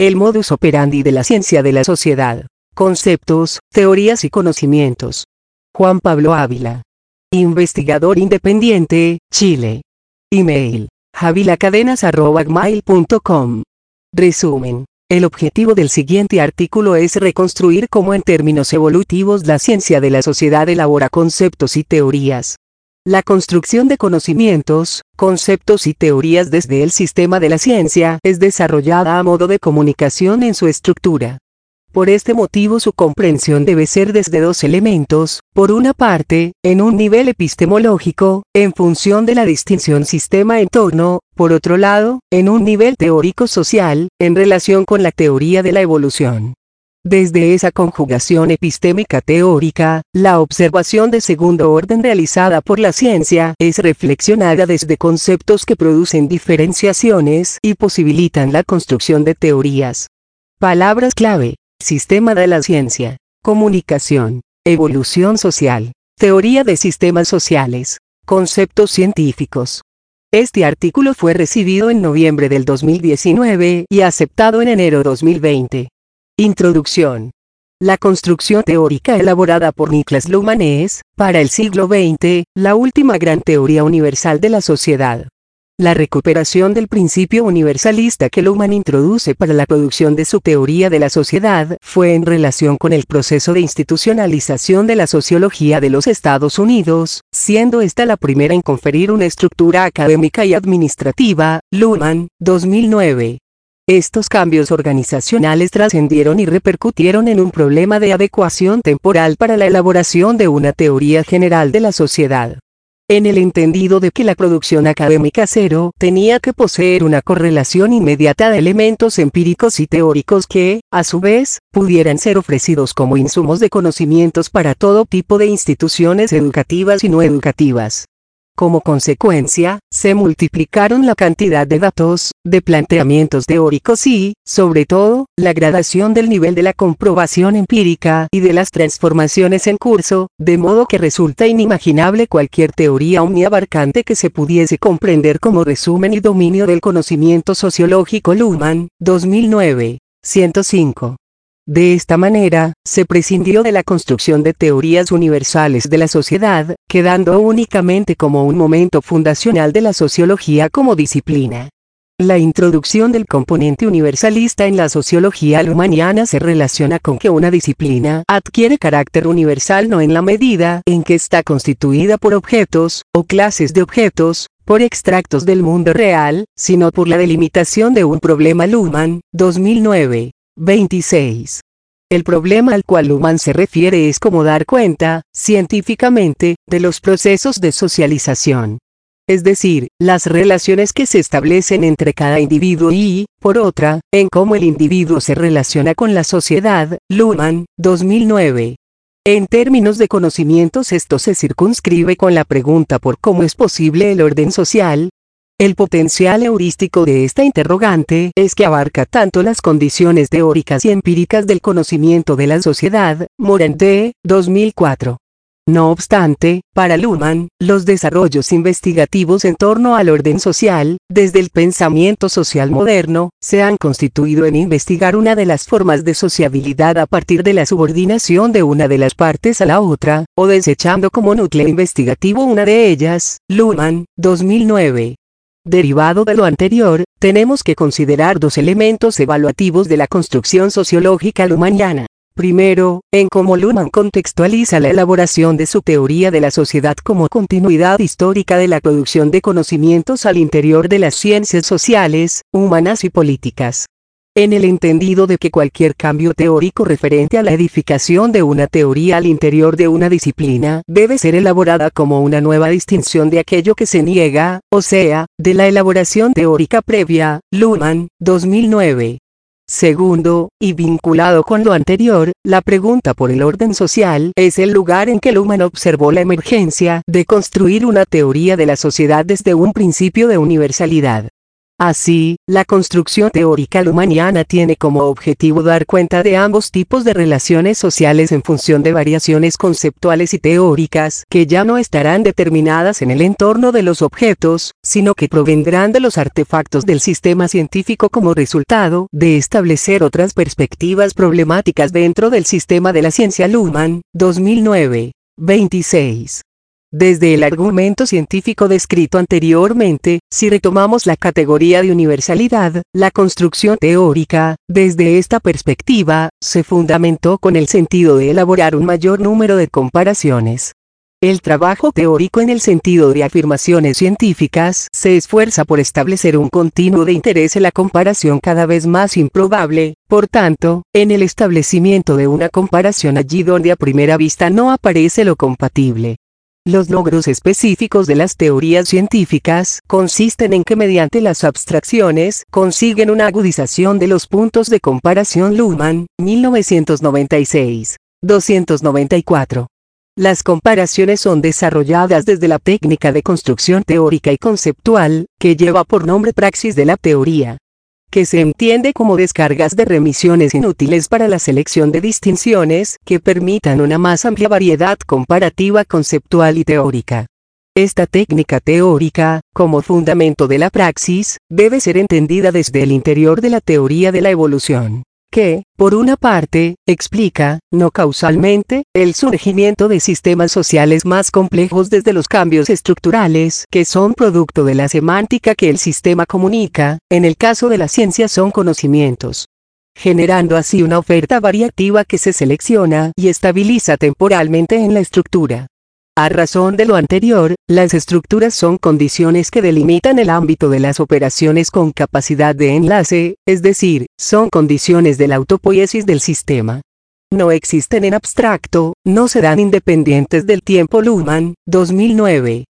El modus operandi de la ciencia de la sociedad. Conceptos, teorías y conocimientos. Juan Pablo Ávila. Investigador independiente, Chile. Email: javilacadenas@gmail.com. Resumen. El objetivo del siguiente artículo es reconstruir cómo en términos evolutivos la ciencia de la sociedad elabora conceptos y teorías. La construcción de conocimientos, conceptos y teorías desde el sistema de la ciencia es desarrollada a modo de comunicación en su estructura. Por este motivo su comprensión debe ser desde dos elementos: por una parte, en un nivel epistemológico, en función de la distinción sistema-entorno; por otro lado, en un nivel teórico-social, en relación con la teoría de la evolución. Desde esa conjugación epistémica teórica, la observación de segundo orden realizada por la ciencia es reflexionada desde conceptos que producen diferenciaciones y posibilitan la construcción de teorías. Palabras clave: sistema de la ciencia, comunicación, evolución social, teoría de sistemas sociales, conceptos científicos. Este artículo fue recibido en noviembre del 2019 y aceptado en enero 2020. Introducción. La construcción teórica elaborada por Niklas Luhmann es, para el siglo XX, la última gran teoría universal de la sociedad. La recuperación del principio universalista que Luhmann introduce para la producción de su teoría de la sociedad fue en relación con el proceso de institucionalización de la sociología de los Estados Unidos, siendo esta la primera en conferir una estructura académica y administrativa. Luhmann, 2009. Estos cambios organizacionales trascendieron y repercutieron en un problema de adecuación temporal para la elaboración de una teoría general de la sociedad. En el entendido de que la producción académica cero tenía que poseer una correlación inmediata de elementos empíricos y teóricos que, a su vez, pudieran ser ofrecidos como insumos de conocimientos para todo tipo de instituciones educativas y no educativas. Como consecuencia, se multiplicaron la cantidad de datos, de planteamientos teóricos y, sobre todo, la gradación del nivel de la comprobación empírica y de las transformaciones en curso, de modo que resulta inimaginable cualquier teoría omniabarcante que se pudiese comprender como resumen y dominio del conocimiento sociológico. Luhmann, 2009. 105. De esta manera, se prescindió de la construcción de teorías universales de la sociedad, quedando únicamente como un momento fundacional de la sociología como disciplina. La introducción del componente universalista en la sociología luhmanniana se relaciona con que una disciplina adquiere carácter universal no en la medida en que está constituida por objetos, o clases de objetos, por extractos del mundo real, sino por la delimitación de un problema. Luhmann, 2009. 26. El problema al cual Luhmann se refiere es cómo dar cuenta, científicamente, de los procesos de socialización. Es decir, las relaciones que se establecen entre cada individuo y, por otra, en cómo el individuo se relaciona con la sociedad. Luhmann, 2009. En términos de conocimientos esto se circunscribe con la pregunta por cómo es posible el orden social. El potencial heurístico de esta interrogante es que abarca tanto las condiciones teóricas y empíricas del conocimiento de la sociedad. Morandé, 2004. No obstante, para Luhmann, los desarrollos investigativos en torno al orden social, desde el pensamiento social moderno, se han constituido en investigar una de las formas de sociabilidad a partir de la subordinación de una de las partes a la otra, o desechando como núcleo investigativo una de ellas. Luhmann, 2009. Derivado de lo anterior, tenemos que considerar dos elementos evaluativos de la construcción sociológica luhmanniana. Primero, en cómo Luhmann contextualiza la elaboración de su teoría de la sociedad como continuidad histórica de la producción de conocimientos al interior de las ciencias sociales, humanas y políticas. En el entendido de que cualquier cambio teórico referente a la edificación de una teoría al interior de una disciplina debe ser elaborada como una nueva distinción de aquello que se niega, o sea, de la elaboración teórica previa. Luhmann, 2009. Segundo, y vinculado con lo anterior, la pregunta por el orden social es el lugar en que Luhmann observó la emergencia de construir una teoría de la sociedad desde un principio de universalidad. Así, la construcción teórica luhmanniana tiene como objetivo dar cuenta de ambos tipos de relaciones sociales en función de variaciones conceptuales y teóricas que ya no estarán determinadas en el entorno de los objetos, sino que provendrán de los artefactos del sistema científico como resultado de establecer otras perspectivas problemáticas dentro del sistema de la ciencia. Luhmann, 2009, 26. Desde el argumento científico descrito anteriormente, si retomamos la categoría de universalidad, la construcción teórica, desde esta perspectiva, se fundamentó con el sentido de elaborar un mayor número de comparaciones. El trabajo teórico en el sentido de afirmaciones científicas se esfuerza por establecer un continuo de interés en la comparación cada vez más improbable, por tanto, en el establecimiento de una comparación allí donde a primera vista no aparece lo compatible. Los logros específicos de las teorías científicas consisten en que mediante las abstracciones consiguen una agudización de los puntos de comparación. Luhmann, 1996. 294. Las comparaciones son desarrolladas desde la técnica de construcción teórica y conceptual, que lleva por nombre praxis de la teoría, que se entiende como descargas de remisiones inútiles para la selección de distinciones que permitan una más amplia variedad comparativa conceptual y teórica. Esta técnica teórica, como fundamento de la praxis, debe ser entendida desde el interior de la teoría de la evolución, que, por una parte, explica, no causalmente, el surgimiento de sistemas sociales más complejos desde los cambios estructurales que son producto de la semántica que el sistema comunica, en el caso de la ciencia son conocimientos, generando así una oferta variativa que se selecciona y estabiliza temporalmente en la estructura. A razón de lo anterior, las estructuras son condiciones que delimitan el ámbito de las operaciones con capacidad de enlace, es decir, son condiciones de la autopoiesis del sistema. No existen en abstracto, no se dan independientes del tiempo. Luhmann, 2009,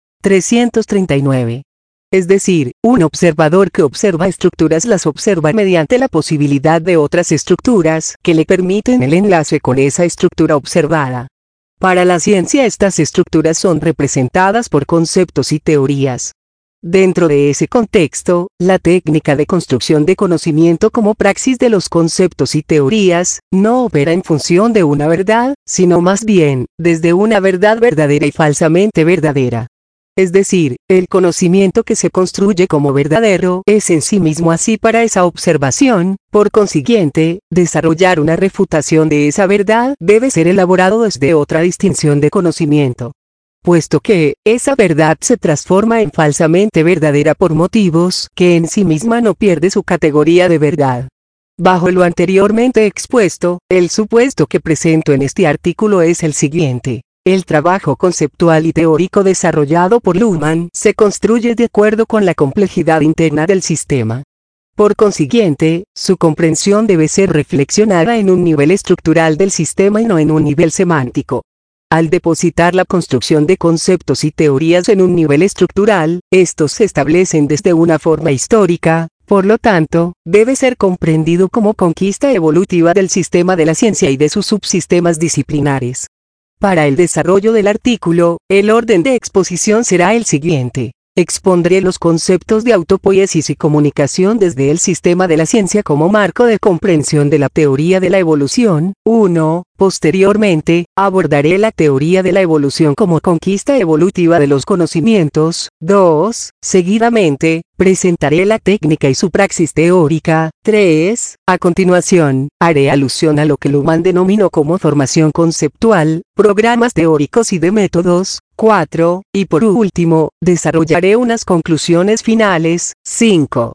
339. Es decir, un observador que observa estructuras las observa mediante la posibilidad de otras estructuras que le permiten el enlace con esa estructura observada. Para la ciencia estas estructuras son representadas por conceptos y teorías. Dentro de ese contexto, la técnica de construcción de conocimiento como praxis de los conceptos y teorías, no opera en función de una verdad, sino más bien, desde una verdad verdadera y falsamente verdadera. Es decir, el conocimiento que se construye como verdadero es en sí mismo así para esa observación, por consiguiente, desarrollar una refutación de esa verdad debe ser elaborado desde otra distinción de conocimiento. Puesto que, esa verdad se transforma en falsamente verdadera por motivos que en sí misma no pierde su categoría de verdad. Bajo lo anteriormente expuesto, el supuesto que presento en este artículo es el siguiente. El trabajo conceptual y teórico desarrollado por Luhmann se construye de acuerdo con la complejidad interna del sistema. Por consiguiente, su comprensión debe ser reflexionada en un nivel estructural del sistema y no en un nivel semántico. Al depositar la construcción de conceptos y teorías en un nivel estructural, estos se establecen desde una forma histórica, por lo tanto, debe ser comprendido como conquista evolutiva del sistema de la ciencia y de sus subsistemas disciplinares. Para el desarrollo del artículo, el orden de exposición será el siguiente. Expondré los conceptos de autopoiesis y comunicación desde el sistema de la ciencia como marco de comprensión de la teoría de la evolución. 1. Posteriormente, abordaré la teoría de la evolución como conquista evolutiva de los conocimientos. 2. Seguidamente, presentaré la técnica y su praxis teórica. 3. A continuación, haré alusión a lo que Luhmann denominó como formación conceptual, programas teóricos y de métodos. 4. Y por último, desarrollaré unas conclusiones finales. 5.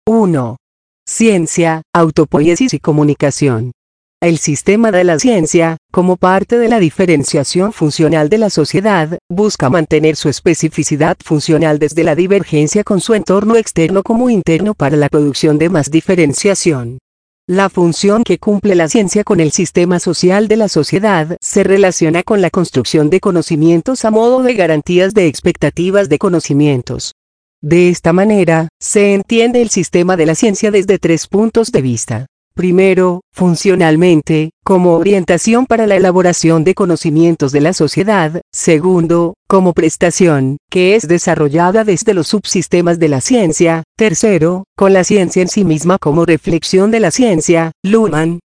1. Ciencia, autopoiesis y comunicación. El sistema de la ciencia, como parte de la diferenciación funcional de la sociedad, busca mantener su especificidad funcional desde la divergencia con su entorno externo como interno para la producción de más diferenciación. La función que cumple la ciencia con el sistema social de la sociedad se relaciona con la construcción de conocimientos a modo de garantías de expectativas de conocimientos. De esta manera, se entiende el sistema de la ciencia desde tres puntos de vista. Primero, funcionalmente, como orientación para la elaboración de conocimientos de la sociedad. Segundo, como prestación, que es desarrollada desde los subsistemas de la ciencia. Tercero, con la ciencia en sí misma como reflexión de la ciencia. Luhmann,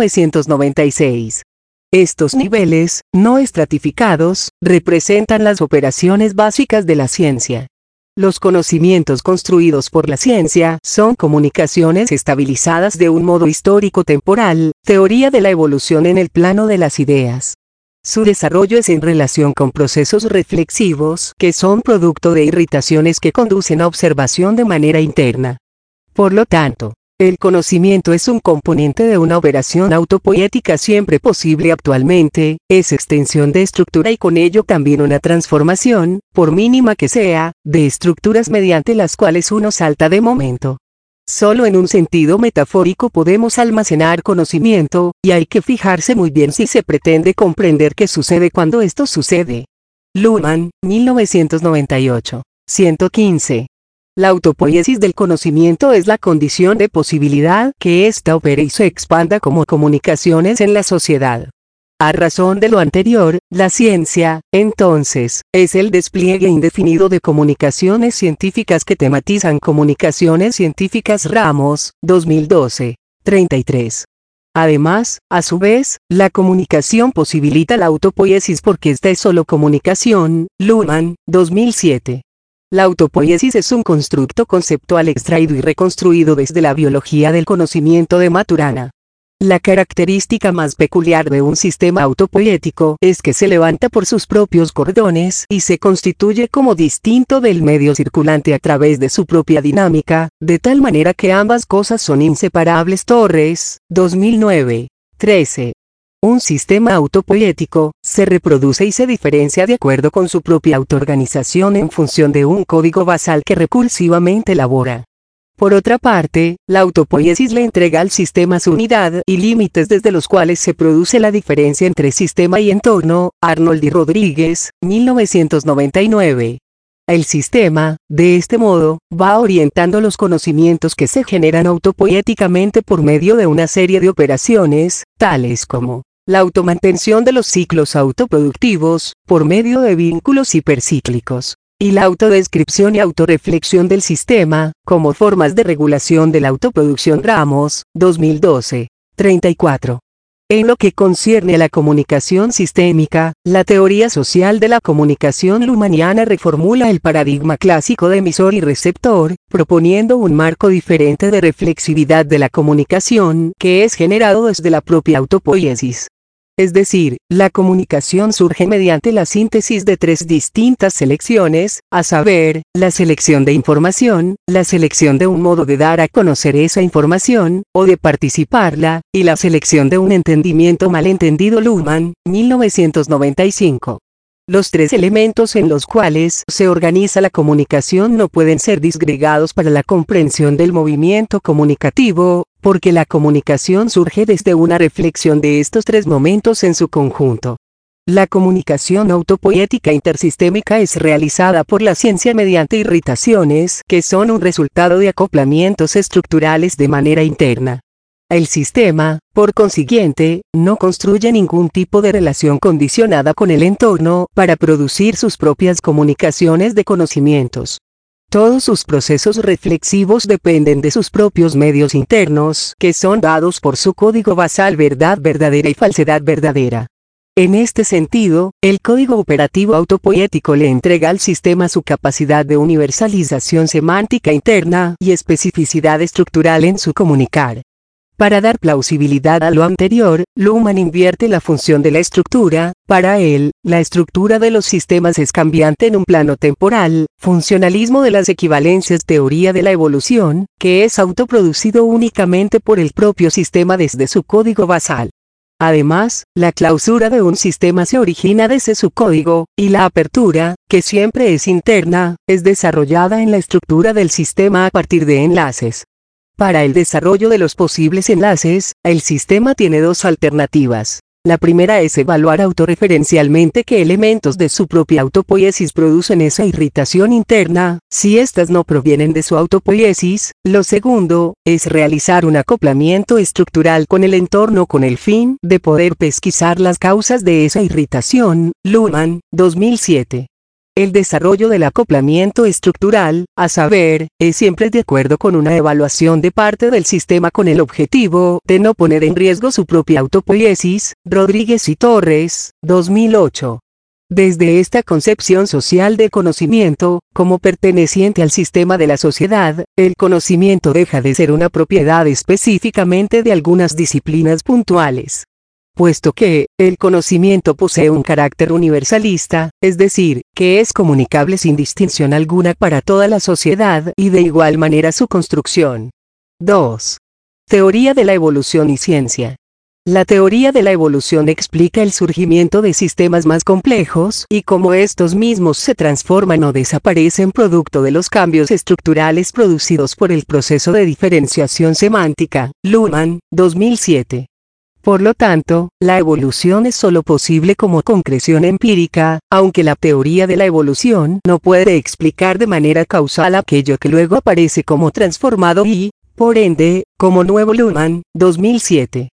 1996. Estos niveles, no estratificados, representan las operaciones básicas de la ciencia. Los conocimientos construidos por la ciencia son comunicaciones estabilizadas de un modo histórico-temporal, teoría de la evolución en el plano de las ideas. Su desarrollo es en relación con procesos reflexivos que son producto de irritaciones que conducen a observación de manera interna. Por lo tanto, el conocimiento es un componente de una operación autopoética siempre posible actualmente, es extensión de estructura y con ello también una transformación, por mínima que sea, de estructuras mediante las cuales uno salta de momento. Solo en un sentido metafórico podemos almacenar conocimiento, y hay que fijarse muy bien si se pretende comprender qué sucede cuando esto sucede. Luhmann, 1998. 115. La autopoiesis del conocimiento es la condición de posibilidad que ésta opere y se expanda como comunicaciones en la sociedad. A razón de lo anterior, la ciencia, entonces, es el despliegue indefinido de comunicaciones científicas que tematizan comunicaciones científicas Ramos, 2012. 33. Además, a su vez, la comunicación posibilita la autopoiesis porque esta es solo comunicación. Luhmann, 2007. La autopoiesis es un constructo conceptual extraído y reconstruido desde la biología del conocimiento de Maturana. La característica más peculiar de un sistema autopoético es que se levanta por sus propios cordones y se constituye como distinto del medio circulante a través de su propia dinámica, de tal manera que ambas cosas son inseparables. Torres, 2009. 13. Un sistema autopoético se reproduce y se diferencia de acuerdo con su propia autoorganización en función de un código basal que recursivamente elabora. Por otra parte, la autopoiesis le entrega al sistema su unidad y límites desde los cuales se produce la diferencia entre sistema y entorno. Arnold y Rodríguez, 1999. El sistema, de este modo, va orientando los conocimientos que se generan autopoéticamente por medio de una serie de operaciones, tales como la automantención de los ciclos autoproductivos, por medio de vínculos hipercíclicos, y la autodescripción y autorreflexión del sistema, como formas de regulación de la autoproducción. Ramos, 2012. 34. En lo que concierne a la comunicación sistémica, la teoría social de la comunicación luhmanniana reformula el paradigma clásico de emisor y receptor, proponiendo un marco diferente de reflexividad de la comunicación que es generado desde la propia autopoiesis. Es decir, la comunicación surge mediante la síntesis de tres distintas selecciones, a saber, la selección de información, la selección de un modo de dar a conocer esa información, o de participarla, y la selección de un entendimiento malentendido. Luhmann, 1995. Los tres elementos en los cuales se organiza la comunicación no pueden ser disgregados para la comprensión del movimiento comunicativo, porque la comunicación surge desde una reflexión de estos tres momentos en su conjunto. La comunicación autopoética intersistémica es realizada por la ciencia mediante irritaciones que son un resultado de acoplamientos estructurales de manera interna. El sistema, por consiguiente, no construye ningún tipo de relación condicionada con el entorno para producir sus propias comunicaciones de conocimientos. Todos sus procesos reflexivos dependen de sus propios medios internos, que son dados por su código basal verdad verdadera y falsedad verdadera. En este sentido, el código operativo autopoético le entrega al sistema su capacidad de universalización semántica interna y especificidad estructural en su comunicar. Para dar plausibilidad a lo anterior, Luhmann invierte la función de la estructura. Para él, la estructura de los sistemas es cambiante en un plano temporal, funcionalismo de las equivalencias, teoría de la evolución, que es autoproducido únicamente por el propio sistema desde su código basal. Además, la clausura de un sistema se origina desde su código, y la apertura, que siempre es interna, es desarrollada en la estructura del sistema a partir de enlaces. Para el desarrollo de los posibles enlaces, el sistema tiene dos alternativas. La primera es evaluar autorreferencialmente qué elementos de su propia autopoiesis producen esa irritación interna, si éstas no provienen de su autopoiesis. Lo segundo, es realizar un acoplamiento estructural con el entorno con el fin de poder pesquisar las causas de esa irritación. Luhmann, 2007. El desarrollo del acoplamiento estructural, a saber, es siempre de acuerdo con una evaluación de parte del sistema con el objetivo de no poner en riesgo su propia autopoiesis. Rodríguez y Torres, 2008. Desde esta concepción social de conocimiento, como perteneciente al sistema de la sociedad, el conocimiento deja de ser una propiedad específicamente de algunas disciplinas puntuales. Puesto que, el conocimiento posee un carácter universalista, es decir, que es comunicable sin distinción alguna para toda la sociedad y de igual manera su construcción. 2. Teoría de la evolución y ciencia. La teoría de la evolución explica el surgimiento de sistemas más complejos y cómo estos mismos se transforman o desaparecen producto de los cambios estructurales producidos por el proceso de diferenciación semántica. Luhmann, 2007. Por lo tanto, la evolución es sólo posible como concreción empírica, aunque la teoría de la evolución no puede explicar de manera causal aquello que luego aparece como transformado y, por ende, como nuevo. Luhmann, 2007.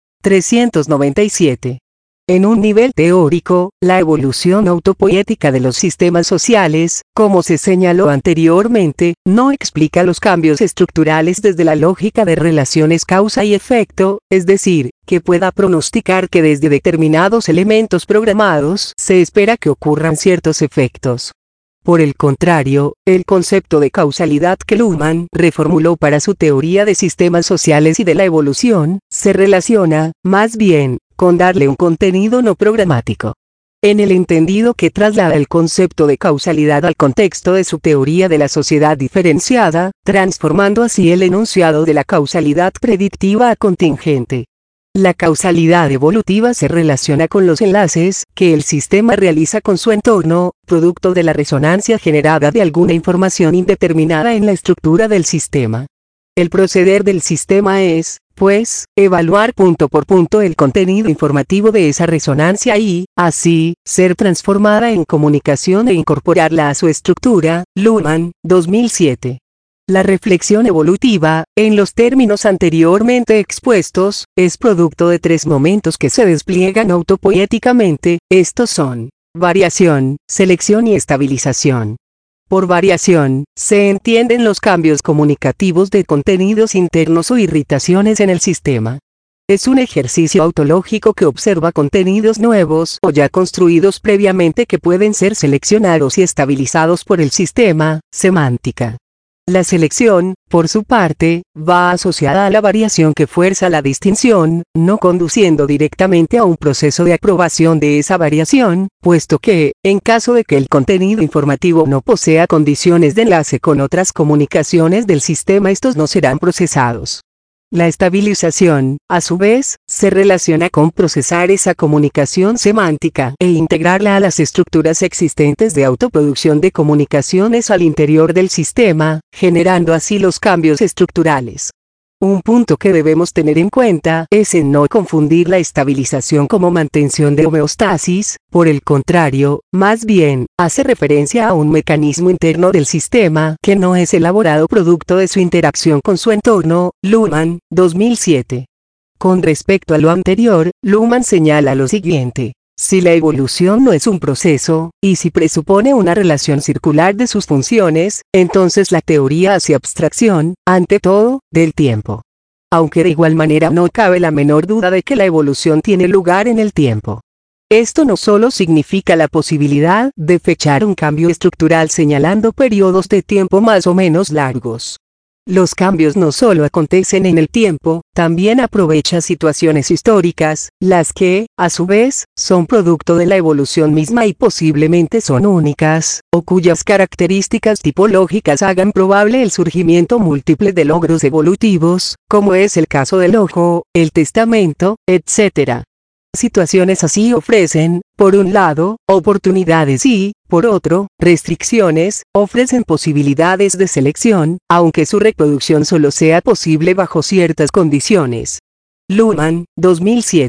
397. En un nivel teórico, la evolución autopoética de los sistemas sociales, como se señaló anteriormente, no explica los cambios estructurales desde la lógica de relaciones causa y efecto, es decir, que pueda pronosticar que desde determinados elementos programados se espera que ocurran ciertos efectos. Por el contrario, el concepto de causalidad que Luhmann reformuló para su teoría de sistemas sociales y de la evolución, se relaciona, más bien, con darle un contenido no programático. En el entendido que traslada el concepto de causalidad al contexto de su teoría de la sociedad diferenciada, transformando así el enunciado de la causalidad predictiva a contingente. La causalidad evolutiva se relaciona con los enlaces que el sistema realiza con su entorno, producto de la resonancia generada de alguna información indeterminada en la estructura del sistema. El proceder del sistema es, pues, evaluar punto por punto el contenido informativo de esa resonancia y, así, ser transformada en comunicación e incorporarla a su estructura. Luhmann, 2007. La reflexión evolutiva, en los términos anteriormente expuestos, es producto de tres momentos que se despliegan autopoéticamente. Estos son: variación, selección y estabilización. Por variación, se entienden los cambios comunicativos de contenidos internos o irritaciones en el sistema. Es un ejercicio autológico que observa contenidos nuevos o ya construidos previamente que pueden ser seleccionados y estabilizados por el sistema. Semántica. La selección, por su parte, va asociada a la variación que fuerza la distinción, no conduciendo directamente a un proceso de aprobación de esa variación, puesto que, en caso de que el contenido informativo no posea condiciones de enlace con otras comunicaciones del sistema, estos no serán procesados. La estabilización, a su vez, se relaciona con procesar esa comunicación semántica e integrarla a las estructuras existentes de autoproducción de comunicaciones al interior del sistema, generando así los cambios estructurales. Un punto que debemos tener en cuenta es en no confundir la estabilización como mantención de homeostasis, por el contrario, más bien, hace referencia a un mecanismo interno del sistema que no es elaborado producto de su interacción con su entorno. Luhmann, 2007. Con respecto a lo anterior, Luhmann señala lo siguiente. Si la evolución no es un proceso, y si presupone una relación circular de sus funciones, entonces la teoría hace abstracción, ante todo, del tiempo. Aunque de igual manera no cabe la menor duda de que la evolución tiene lugar en el tiempo. Esto no solo significa la posibilidad de fechar un cambio estructural señalando periodos de tiempo más o menos largos. Los cambios no solo acontecen en el tiempo, también aprovecha situaciones históricas, las que, a su vez, son producto de la evolución misma y posiblemente son únicas, o cuyas características tipológicas hagan probable el surgimiento múltiple de logros evolutivos, como es el caso del ojo, el testamento, etc. Situaciones así ofrecen, por un lado, oportunidades y, por otro, restricciones, ofrecen posibilidades de selección, aunque su reproducción solo sea posible bajo ciertas condiciones. Luhmann, 2007.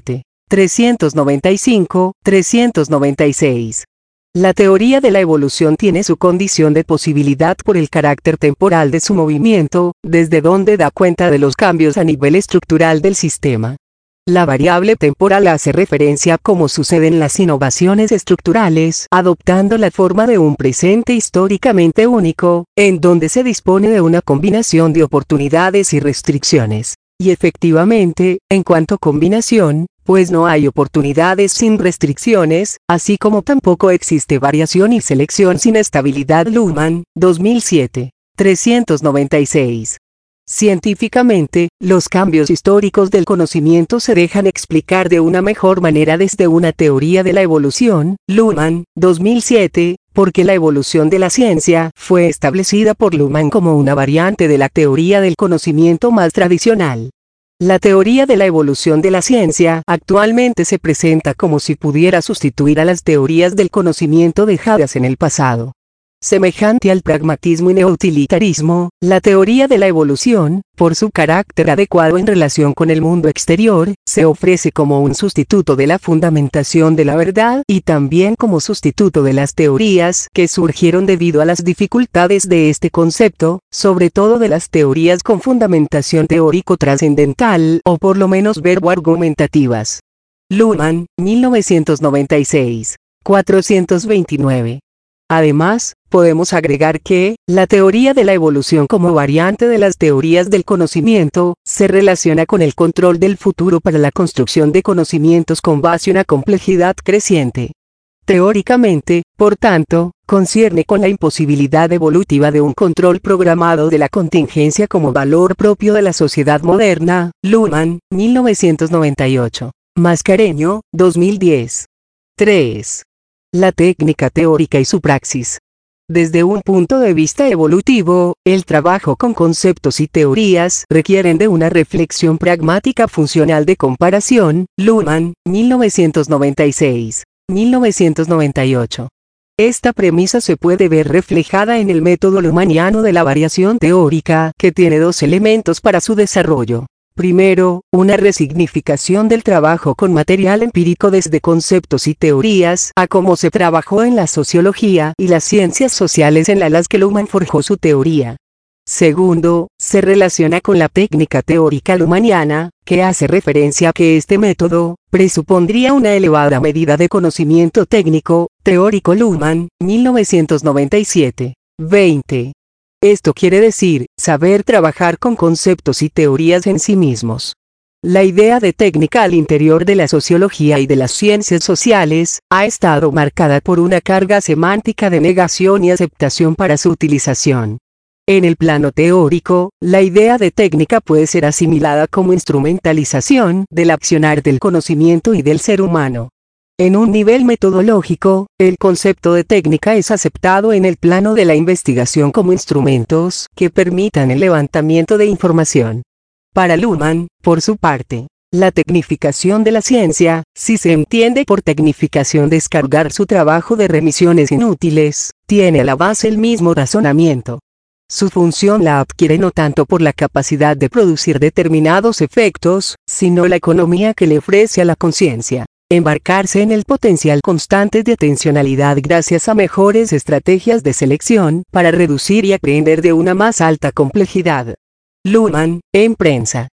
395, 396. La teoría de la evolución tiene su condición de posibilidad por el carácter temporal de su movimiento, desde donde da cuenta de los cambios a nivel estructural del sistema. La variable temporal hace referencia a cómo suceden las innovaciones estructurales, adoptando la forma de un presente históricamente único, en donde se dispone de una combinación de oportunidades y restricciones. Y efectivamente, en cuanto a combinación, pues no hay oportunidades sin restricciones, así como tampoco existe variación y selección sin estabilidad. Luhmann, 2007. 396. Científicamente, los cambios históricos del conocimiento se dejan explicar de una mejor manera desde una teoría de la evolución. Luhmann, 2007, porque la evolución de la ciencia fue establecida por Luhmann como una variante de la teoría del conocimiento más tradicional. La teoría de la evolución de la ciencia actualmente se presenta como si pudiera sustituir a las teorías del conocimiento dejadas en el pasado. Semejante al pragmatismo y neutilitarismo, la teoría de la evolución, por su carácter adecuado en relación con el mundo exterior, se ofrece como un sustituto de la fundamentación de la verdad y también como sustituto de las teorías que surgieron debido a las dificultades de este concepto, sobre todo de las teorías con fundamentación teórico-trascendental o por lo menos verbo-argumentativas. Luhmann, 1996. 429. Además, podemos agregar que, la teoría de la evolución como variante de las teorías del conocimiento, se relaciona con el control del futuro para la construcción de conocimientos con base en una complejidad creciente. Teóricamente, por tanto, concierne con la imposibilidad evolutiva de un control programado de la contingencia como valor propio de la sociedad moderna. Luhmann, 1998. Mascareño, 2010. 3. La técnica teórica y su praxis. Desde un punto de vista evolutivo, el trabajo con conceptos y teorías requieren de una reflexión pragmática funcional de comparación. Luhmann, 1996. 1998. Esta premisa se puede ver reflejada en el método luhmanniano de la variación teórica, que tiene dos elementos para su desarrollo. Primero, una resignificación del trabajo con material empírico desde conceptos y teorías a cómo se trabajó en la sociología y las ciencias sociales en las que Luhmann forjó su teoría. Segundo, se relaciona con la técnica teórica luhmanniana, que hace referencia a que este método presupondría una elevada medida de conocimiento técnico, teórico. Luhmann, 1997. 20. Esto quiere decir, saber trabajar con conceptos y teorías en sí mismos. La idea de técnica al interior de la sociología y de las ciencias sociales, ha estado marcada por una carga semántica de negación y aceptación para su utilización. En el plano teórico, la idea de técnica puede ser asimilada como instrumentalización del accionar del conocimiento y del ser humano. En un nivel metodológico, el concepto de técnica es aceptado en el plano de la investigación como instrumentos que permitan el levantamiento de información. Para Luhmann, por su parte, la tecnificación de la ciencia, si se entiende por tecnificación descargar su trabajo de remisiones inútiles, tiene a la base el mismo razonamiento. Su función la adquiere no tanto por la capacidad de producir determinados efectos, sino la economía que le ofrece a la conciencia. Embarcarse en el potencial constante de atencionalidad gracias a mejores estrategias de selección para reducir y aprender de una más alta complejidad. Luhmann, en prensa.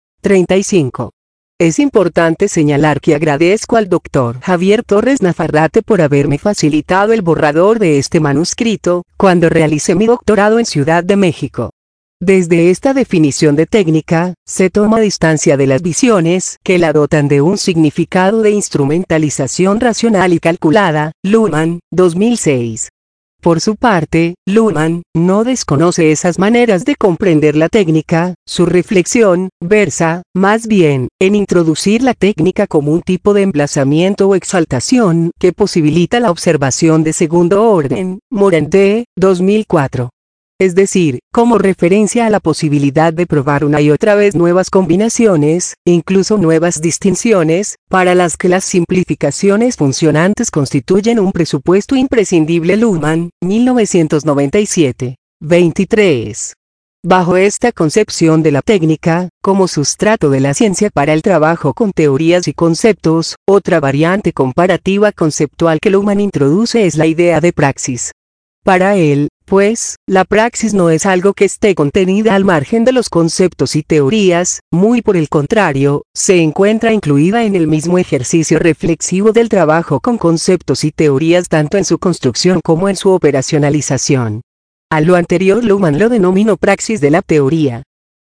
35. Es importante señalar que agradezco al Dr. Javier Torres Nafarrate por haberme facilitado el borrador de este manuscrito, cuando realicé mi doctorado en Ciudad de México. Desde esta definición de técnica, se toma distancia de las visiones que la dotan de un significado de instrumentalización racional y calculada. Luhmann, 2006. Por su parte, Luhmann no desconoce esas maneras de comprender la técnica. Su reflexión versa, más bien, en introducir la técnica como un tipo de emplazamiento o exaltación que posibilita la observación de segundo orden. Morandé, 2004. Es decir, como referencia a la posibilidad de probar una y otra vez nuevas combinaciones, incluso nuevas distinciones, para las que las simplificaciones funcionantes constituyen un presupuesto imprescindible. Luhmann, 1997. 23. Bajo esta concepción de la técnica, como sustrato de la ciencia para el trabajo con teorías y conceptos, otra variante comparativa conceptual que Luhmann introduce es la idea de praxis. Para él, pues, la praxis no es algo que esté contenida al margen de los conceptos y teorías, muy por el contrario, se encuentra incluida en el mismo ejercicio reflexivo del trabajo con conceptos y teorías tanto en su construcción como en su operacionalización. A lo anterior Luhmann lo denominó praxis de la teoría.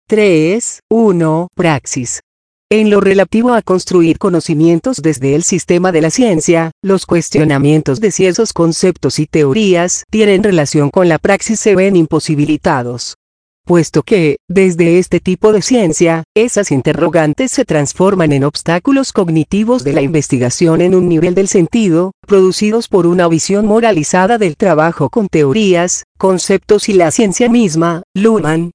3.1. Praxis. En lo relativo a construir conocimientos desde el sistema de la ciencia, los cuestionamientos de si esos conceptos y teorías tienen relación con la praxis se ven imposibilitados. Puesto que, desde este tipo de ciencia, esas interrogantes se transforman en obstáculos cognitivos de la investigación en un nivel del sentido, producidos por una visión moralizada del trabajo con teorías, conceptos y la ciencia misma. Luhmann,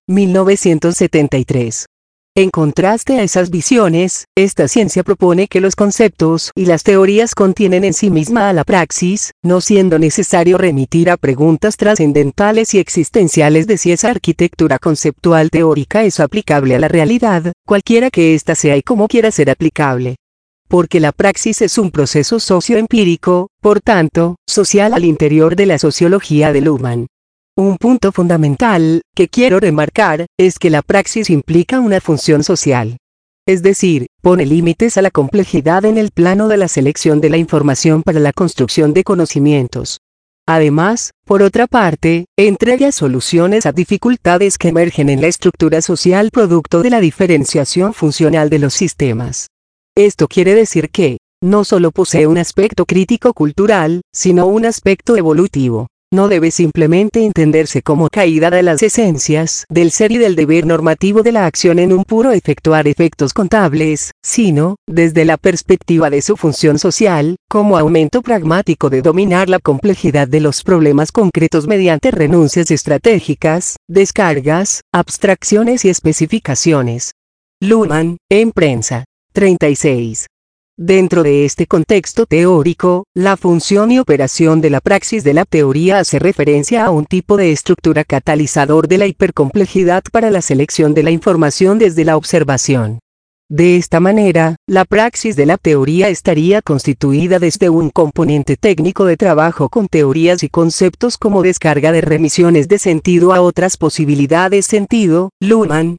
1973. En contraste a esas visiones, esta ciencia propone que los conceptos y las teorías contienen en sí misma a la praxis, no siendo necesario remitir a preguntas trascendentales y existenciales de si esa arquitectura conceptual teórica es aplicable a la realidad, cualquiera que ésta sea y como quiera ser aplicable. Porque la praxis es un proceso socioempírico, por tanto, social al interior de la sociología de Luhmann. Un punto fundamental, que quiero remarcar, es que la praxis implica una función social. Es decir, pone límites a la complejidad en el plano de la selección de la información para la construcción de conocimientos. Además, por otra parte, entrega soluciones a dificultades que emergen en la estructura social producto de la diferenciación funcional de los sistemas. Esto quiere decir que, no solo posee un aspecto crítico-cultural, sino un aspecto evolutivo. No debe simplemente entenderse como caída de las esencias del ser y del deber normativo de la acción en un puro efectuar efectos contables, sino, desde la perspectiva de su función social, como aumento pragmático de dominar la complejidad de los problemas concretos mediante renuncias estratégicas, descargas, abstracciones y especificaciones. Luhmann, en prensa. 36. Dentro de este contexto teórico, la función y operación de la praxis de la teoría hace referencia a un tipo de estructura catalizador de la hipercomplejidad para la selección de la información desde la observación. De esta manera, la praxis de la teoría estaría constituida desde un componente técnico de trabajo con teorías y conceptos como descarga de remisiones de sentido a otras posibilidades sentido. Luhmann,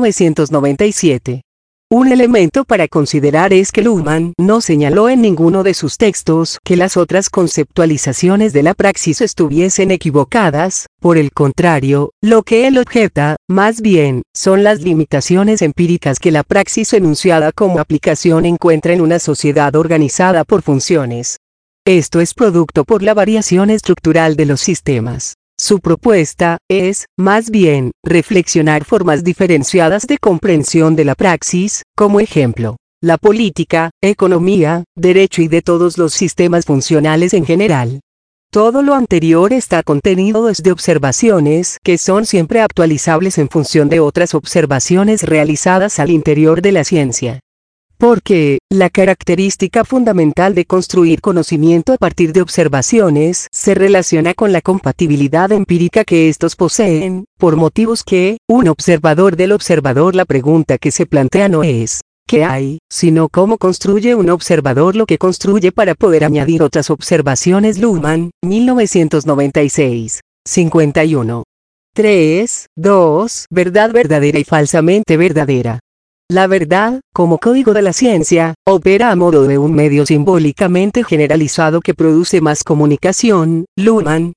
1997. Un elemento para considerar es que Luhmann no señaló en ninguno de sus textos que las otras conceptualizaciones de la praxis estuviesen equivocadas, por el contrario, lo que él objeta, más bien, son las limitaciones empíricas que la praxis enunciada como aplicación encuentra en una sociedad organizada por funciones. Esto es producto por la variación estructural de los sistemas. Su propuesta es, más bien, reflexionar formas diferenciadas de comprensión de la praxis, como ejemplo, la política, economía, derecho y de todos los sistemas funcionales en general. Todo lo anterior está contenido desde observaciones que son siempre actualizables en función de otras observaciones realizadas al interior de la ciencia. Porque, la característica fundamental de construir conocimiento a partir de observaciones se relaciona con la compatibilidad empírica que estos poseen, por motivos que, un observador del observador la pregunta que se plantea no es, ¿qué hay?, sino cómo construye un observador lo que construye para poder añadir otras observaciones. Luhmann, 1996. 51. 3.2. Verdad verdadera y falsamente verdadera. La verdad, como código de la ciencia, opera a modo de un medio simbólicamente generalizado que produce más comunicación. Luhmann,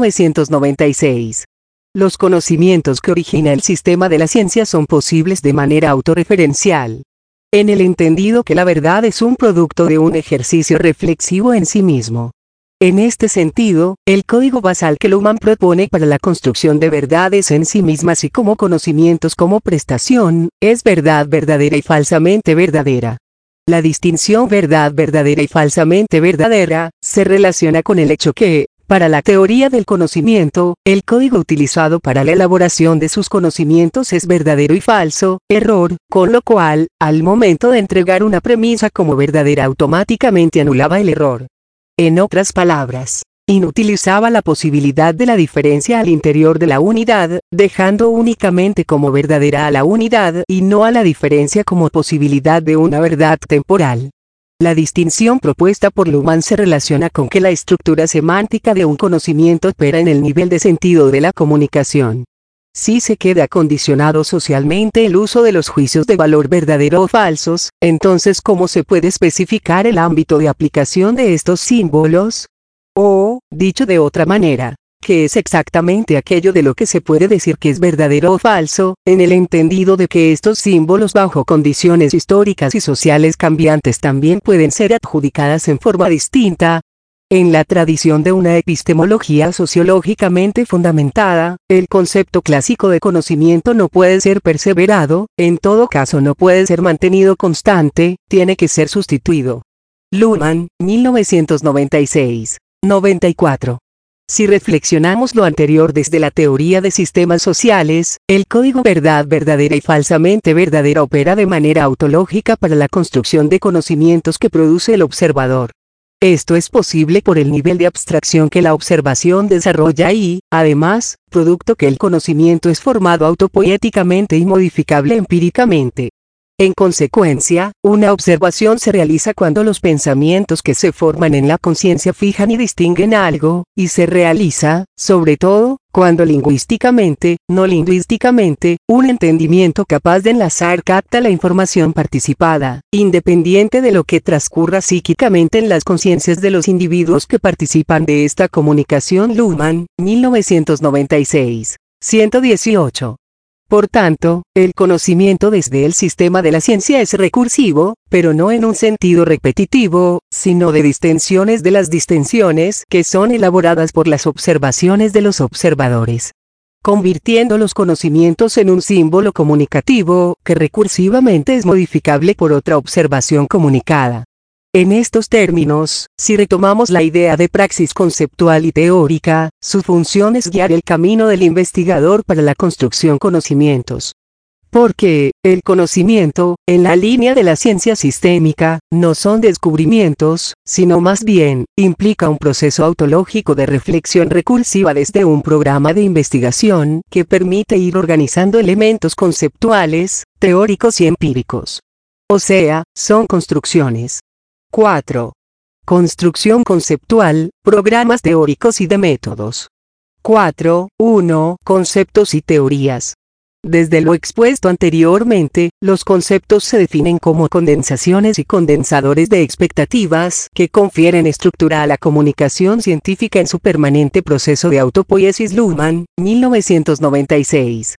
1996. Los conocimientos que origina el sistema de la ciencia son posibles de manera autorreferencial. En el entendido que la verdad es un producto de un ejercicio reflexivo en sí mismo. En este sentido, el código basal que Luhmann propone para la construcción de verdades en sí mismas y como conocimientos como prestación, es verdad verdadera y falsamente verdadera. La distinción verdad verdadera y falsamente verdadera, se relaciona con el hecho que, para la teoría del conocimiento, el código utilizado para la elaboración de sus conocimientos es verdadero y falso, error, con lo cual, al momento de entregar una premisa como verdadera automáticamente anulaba el error. En otras palabras, Inutilizaba la posibilidad de la diferencia al interior de la unidad, dejando únicamente como verdadera a la unidad y no a la diferencia como posibilidad de una verdad temporal. La distinción propuesta por Luhmann se relaciona con que la estructura semántica de un conocimiento opera en el nivel de sentido de la comunicación. Si se queda condicionado socialmente el uso de los juicios de valor verdadero o falsos, entonces ¿cómo se puede especificar el ámbito de aplicación de estos símbolos? O, dicho de otra manera, ¿qué es exactamente aquello de lo que se puede decir que es verdadero o falso, en el entendido de que estos símbolos bajo condiciones históricas y sociales cambiantes también pueden ser adjudicadas en forma distinta? En la tradición de una epistemología sociológicamente fundamentada, el concepto clásico de conocimiento no puede ser perseverado, en todo caso no puede ser mantenido constante, tiene que ser sustituido. Luhmann, 1996. 94. Si reflexionamos lo anterior desde la teoría de sistemas sociales, el código verdad verdadera y falsamente verdadera opera de manera autológica para la construcción de conocimientos que produce el observador. Esto es posible por el nivel de abstracción que la observación desarrolla y, además, producto que el conocimiento es formado autopoéticamente y modificable empíricamente. En consecuencia, una observación se realiza cuando los pensamientos que se forman en la conciencia fijan y distinguen algo, y se realiza, sobre todo, cuando lingüísticamente, no lingüísticamente, un entendimiento capaz de enlazar capta la información participada, independiente de lo que transcurra psíquicamente en las conciencias de los individuos que participan de esta comunicación. Luhmann, 1996. 118. Por tanto, el conocimiento desde el sistema de la ciencia es recursivo, pero no en un sentido repetitivo, sino de distensiones de las distensiones que son elaboradas por las observaciones de los observadores, convirtiendo los conocimientos en un símbolo comunicativo, que recursivamente es modificable por otra observación comunicada. En estos términos, si retomamos la idea de praxis conceptual y teórica, su función es guiar el camino del investigador para la construcción conocimientos. Porque, el conocimiento, en la línea de la ciencia sistémica, no son descubrimientos, sino más bien, implica un proceso autológico de reflexión recursiva desde un programa de investigación, que permite ir organizando elementos conceptuales, teóricos y empíricos. O sea, son construcciones. 4. Construcción conceptual, programas teóricos y de métodos. 4.1. Conceptos y teorías. Desde lo expuesto anteriormente, los conceptos se definen como condensaciones y condensadores de expectativas que confieren estructura a la comunicación científica en su permanente proceso de autopoiesis. Luhmann, 1996.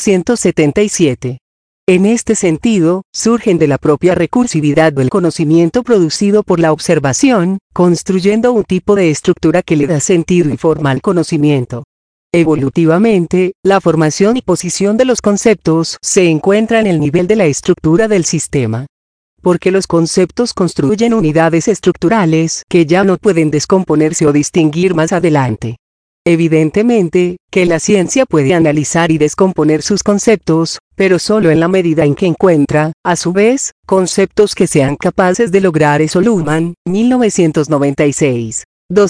277. En este sentido, surgen de la propia recursividad del conocimiento producido por la observación, construyendo un tipo de estructura que le da sentido y forma al conocimiento. Evolutivamente, la formación y posición de los conceptos se encuentra en el nivel de la estructura del sistema. Porque los conceptos construyen unidades estructurales que ya no pueden descomponerse o distinguir más adelante. Evidentemente, que la ciencia puede analizar y descomponer sus conceptos, pero solo en la medida en que encuentra, a su vez, conceptos que sean capaces de lograr eso. Luhmann, 1996.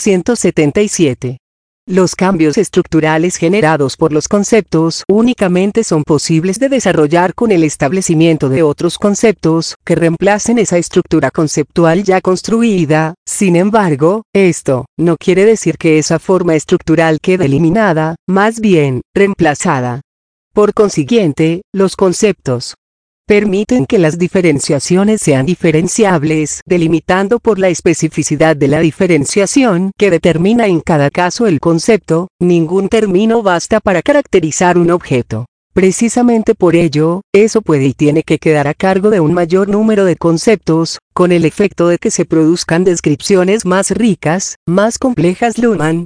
277. Los cambios estructurales generados por los conceptos únicamente son posibles de desarrollar con el establecimiento de otros conceptos que reemplacen esa estructura conceptual ya construida. Sin embargo, esto no quiere decir que esa forma estructural quede eliminada, más bien, reemplazada. Por consiguiente, los conceptos permiten que las diferenciaciones sean diferenciables, delimitando por la especificidad de la diferenciación que determina en cada caso el concepto. Ningún término basta para caracterizar un objeto. Precisamente por ello, eso puede y tiene que quedar a cargo de un mayor número de conceptos, con el efecto de que se produzcan descripciones más ricas, más complejas. Luhmann,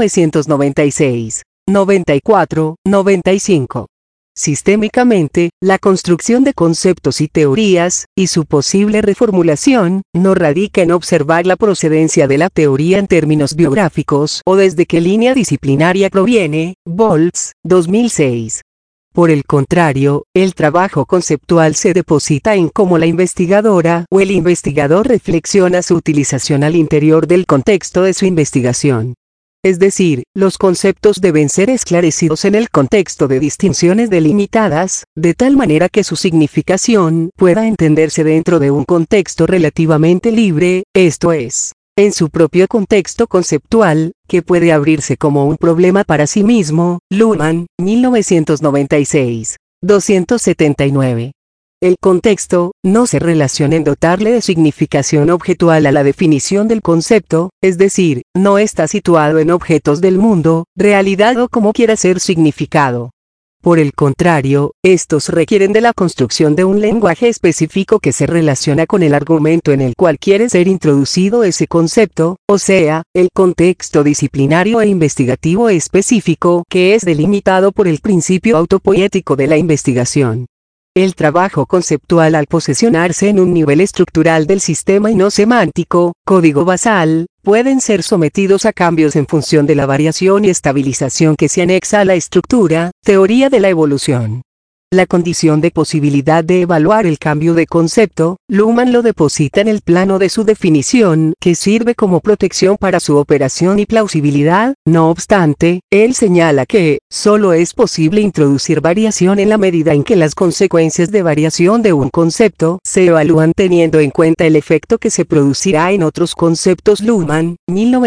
1996. 94, 95. Sistémicamente, la construcción de conceptos y teorías, y su posible reformulación, no radica en observar la procedencia de la teoría en términos biográficos o desde qué línea disciplinaria proviene. Boltz, 2006. Por el contrario, el trabajo conceptual se deposita en cómo la investigadora o el investigador reflexiona su utilización al interior del contexto de su investigación. Es decir, los conceptos deben ser esclarecidos en el contexto de distinciones delimitadas, de tal manera que su significación pueda entenderse dentro de un contexto relativamente libre, esto es, en su propio contexto conceptual, que puede abrirse como un problema para sí mismo. Luhmann, 1996. 279. El contexto no se relaciona en dotarle de significación objetual a la definición del concepto, es decir, no está situado en objetos del mundo, realidad o como quiera ser significado. Por el contrario, estos requieren de la construcción de un lenguaje específico que se relaciona con el argumento en el cual quiere ser introducido ese concepto, o sea, el contexto disciplinario e investigativo específico que es delimitado por el principio autopoético de la investigación. El trabajo conceptual al posesionarse en un nivel estructural del sistema y no semántico, código basal, pueden ser sometidos a cambios en función de la variación y estabilización que se anexa a la estructura, teoría de la evolución. La condición de posibilidad de evaluar el cambio de concepto, Luhmann lo deposita en el plano de su definición, que sirve como protección para su operación y plausibilidad. No obstante, él señala que, solo es posible introducir variación en la medida en que las consecuencias de variación de un concepto se evalúan teniendo en cuenta el efecto que se producirá en otros conceptos. Luhmann,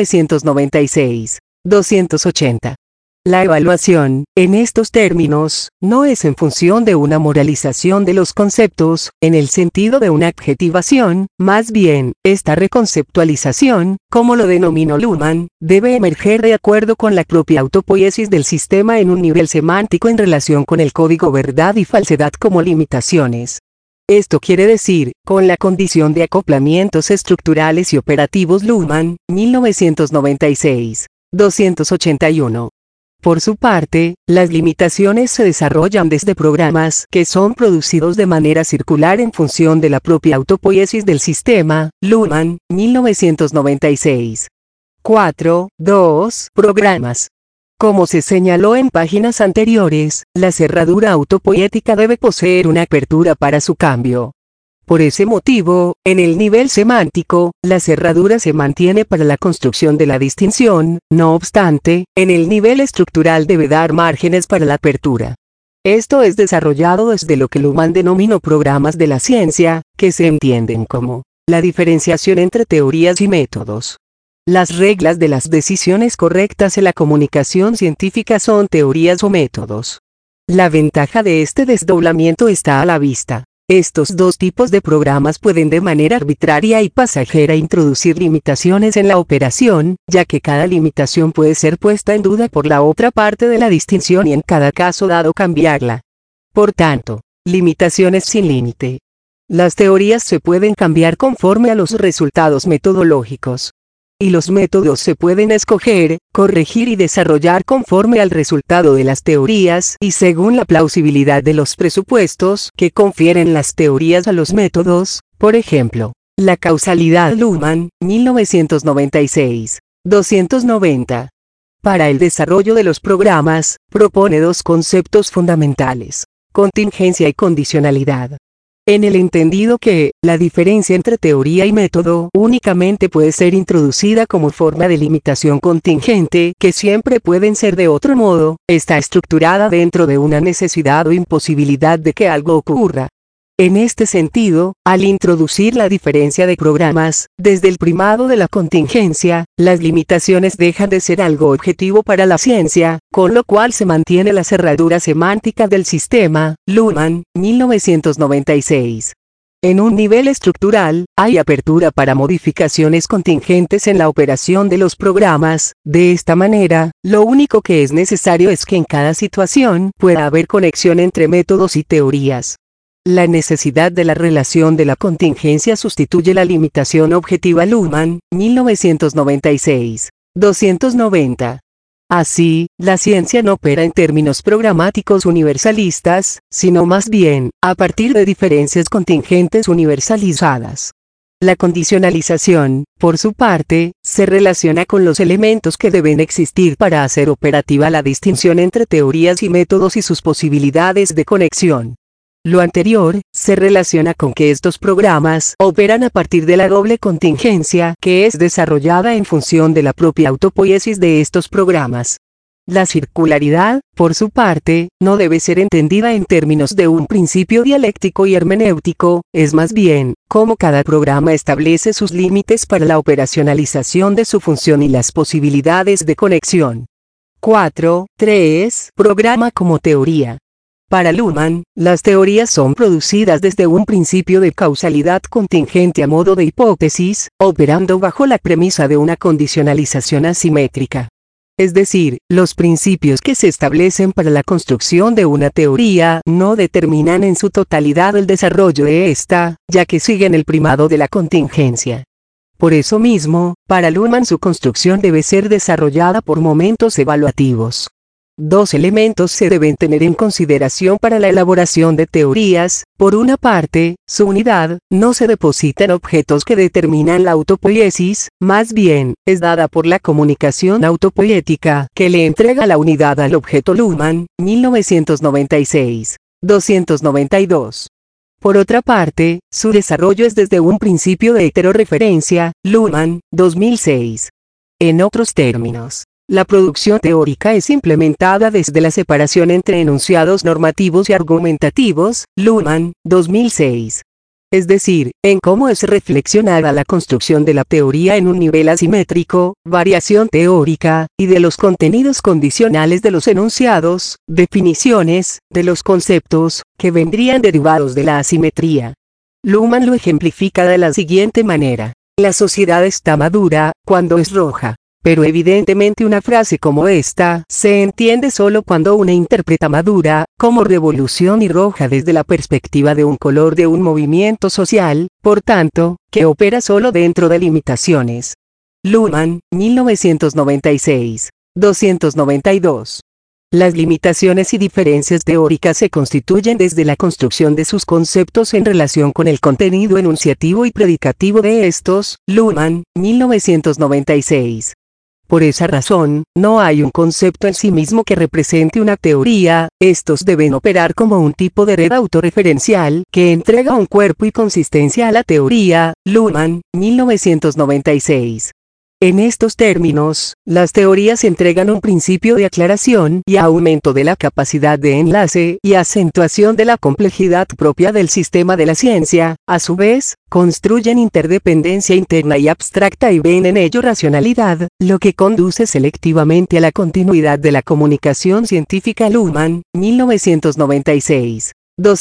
1996. 280. La evaluación, en estos términos, no es en función de una moralización de los conceptos, en el sentido de una adjetivación, más bien, esta reconceptualización, como lo denominó Luhmann, debe emerger de acuerdo con la propia autopoiesis del sistema en un nivel semántico en relación con el código verdad y falsedad como limitaciones. Esto quiere decir, con la condición de acoplamientos estructurales y operativos. Luhmann, 1996. 281. Por su parte, las limitaciones se desarrollan desde programas que son producidos de manera circular en función de la propia autopoiesis del sistema. Luhmann, 1996. 4. 2. Programas. Como se señaló en páginas anteriores, la cerradura autopoética debe poseer una apertura para su cambio. Por ese motivo, en el nivel semántico, la cerradura se mantiene para la construcción de la distinción, no obstante, en el nivel estructural debe dar márgenes para la apertura. Esto es desarrollado desde lo que Luhmann denominó programas de la ciencia, que se entienden como la diferenciación entre teorías y métodos. Las reglas de las decisiones correctas en la comunicación científica son teorías o métodos. La ventaja de este desdoblamiento está a la vista. Estos dos tipos de programas pueden de manera arbitraria y pasajera introducir limitaciones en la operación, ya que cada limitación puede ser puesta en duda por la otra parte de la distinción y en cada caso dado cambiarla. Por tanto, limitaciones sin límite. Las teorías se pueden cambiar conforme a los resultados metodológicos. Y los métodos se pueden escoger, corregir y desarrollar conforme al resultado de las teorías y según la plausibilidad de los presupuestos que confieren las teorías a los métodos. Por ejemplo, la causalidad. Luhmann, 1996. 290. Para el desarrollo de los programas, propone dos conceptos fundamentales: contingencia y condicionalidad. En el entendido que, la diferencia entre teoría y método únicamente puede ser introducida como forma de limitación contingente, que siempre pueden ser de otro modo, está estructurada dentro de una necesidad o imposibilidad de que algo ocurra. En este sentido, al introducir la diferencia de programas, desde el primado de la contingencia, las limitaciones dejan de ser algo objetivo para la ciencia, con lo cual se mantiene la cerradura semántica del sistema. Luhmann, 1996. En un nivel estructural, hay apertura para modificaciones contingentes en la operación de los programas. De esta manera, lo único que es necesario es que en cada situación pueda haber conexión entre métodos y teorías. La necesidad de la relación de la contingencia sustituye la limitación objetiva. Luhmann, 1996. 290. Así, la ciencia no opera en términos programáticos universalistas, sino más bien, a partir de diferencias contingentes universalizadas. La condicionalización, por su parte, se relaciona con los elementos que deben existir para hacer operativa la distinción entre teorías y métodos y sus posibilidades de conexión. Lo anterior, se relaciona con que estos programas operan a partir de la doble contingencia que es desarrollada en función de la propia autopoiesis de estos programas. La circularidad, por su parte, no debe ser entendida en términos de un principio dialéctico y hermenéutico, es más bien, cómo cada programa establece sus límites para la operacionalización de su función y las posibilidades de conexión. 4.3. Programa como teoría. Para Luhmann, las teorías son producidas desde un principio de causalidad contingente a modo de hipótesis, operando bajo la premisa de una condicionalización asimétrica. Es decir, los principios que se establecen para la construcción de una teoría no determinan en su totalidad el desarrollo de esta, ya que siguen el primado de la contingencia. Por eso mismo, para Luhmann su construcción debe ser desarrollada por momentos evaluativos. Dos elementos se deben tener en consideración para la elaboración de teorías. Por una parte, su unidad no se deposita en objetos que determinan la autopoiesis, más bien, es dada por la comunicación autopoética que le entrega la unidad al objeto. Luhmann, 1996. 292. Por otra parte, su desarrollo es desde un principio de heterorreferencia. Luhmann, 2006. En otros términos, la producción teórica es implementada desde la separación entre enunciados normativos y argumentativos. Luhmann, 2006. Es decir, en cómo es reflexionada la construcción de la teoría en un nivel asimétrico, variación teórica, y de los contenidos condicionales de los enunciados, definiciones, de los conceptos, que vendrían derivados de la asimetría. Luhmann lo ejemplifica de la siguiente manera: la sociedad está madura cuando es roja. Pero evidentemente una frase como esta se entiende solo cuando una interpreta madura como revolución y roja desde la perspectiva de un color de un movimiento social, por tanto, que opera solo dentro de limitaciones. Luhmann, 1996. 292. Las limitaciones y diferencias teóricas se constituyen desde la construcción de sus conceptos en relación con el contenido enunciativo y predicativo de estos. Luhmann, 1996. Por esa razón, no hay un concepto en sí mismo que represente una teoría, estos deben operar como un tipo de red autorreferencial que entrega un cuerpo y consistencia a la teoría. Luhmann, 1996. En estos términos, las teorías entregan un principio de aclaración y aumento de la capacidad de enlace y acentuación de la complejidad propia del sistema de la ciencia. A su vez, construyen interdependencia interna y abstracta y ven en ello racionalidad, lo que conduce selectivamente a la continuidad de la comunicación científica. Luhmann, 1996.